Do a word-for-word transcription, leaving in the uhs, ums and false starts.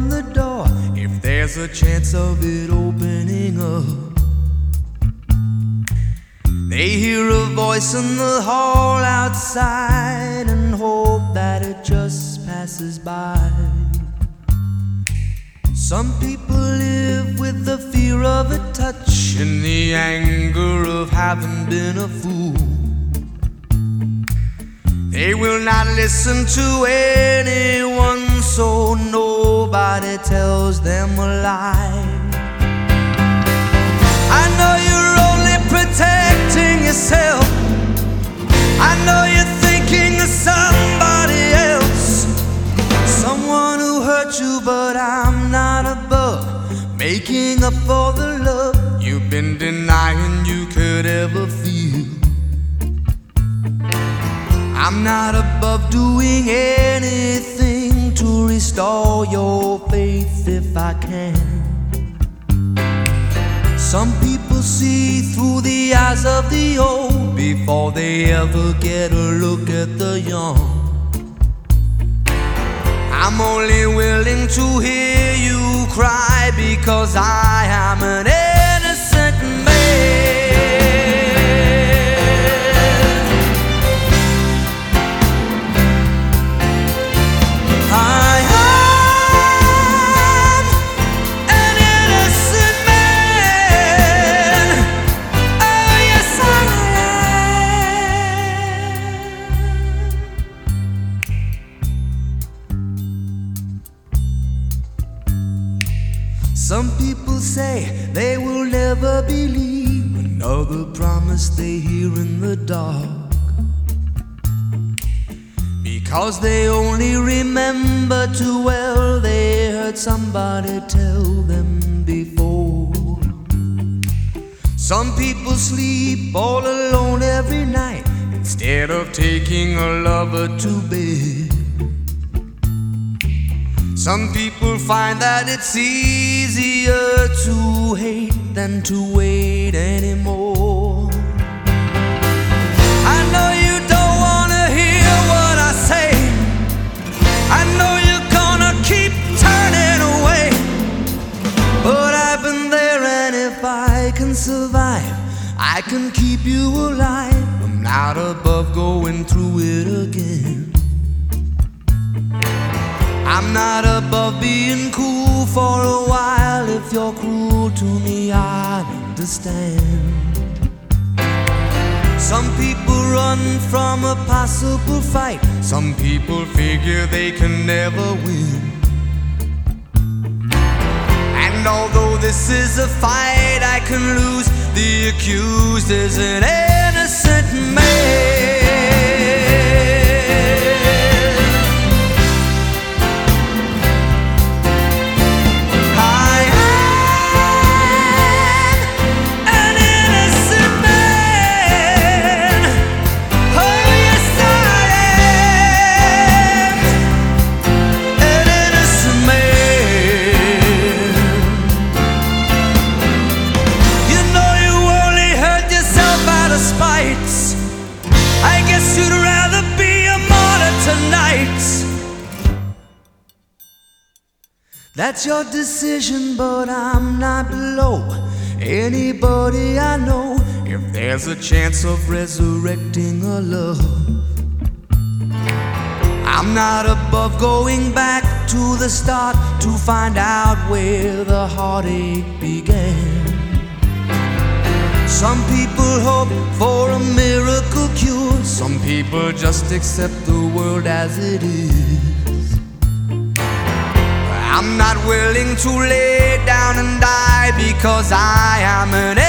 on the door if there's a chance of it opening up. They hear a voice in the hall outside and hope that it just passes by. Some people live with the fear of a touch and the anger of having been a fool. They will not listen to anyone, so nobody tells them a lie. I know you're only protecting yourself. I know you're thinking of somebody else, someone who hurt you, but I'm not above making up for the love you've been denying you could ever feel. I'm not above doing anything to restore your faith if I can. Some people see through the eyes of the old before they ever get a look at the young. I'm only willing to hear you cry because I am an innocent man. I am an innocent man. Oh yes I am. Some people say they will never believe another promise they hear in the dark, because they only remember too well they heard somebody tell them before. Some people sleep all alone every night instead of taking a lover to bed. Some people find that it's easier to hate than to wait anymore. I know you don't wanna hear what I say. I know you're gonna keep turning away, but I've been there, and if I can survive, I can keep you alive. I'm not above going through it again. I'm not above being cool for a while. If you're cruel to me, I understand. Some people run from a possible fight. Some people figure they can never win. And although this is a fight I can lose, the accused is an innocent man. I guess you'd rather be a martyr tonight. That's your decision, but I'm not below anybody I know. If there's a chance of resurrecting a love, I'm not above going back to the start to find out where the heartache began. Some people hope for a miracle cure. Some people just accept the world as it is. I'm not willing to lay down and die because I am an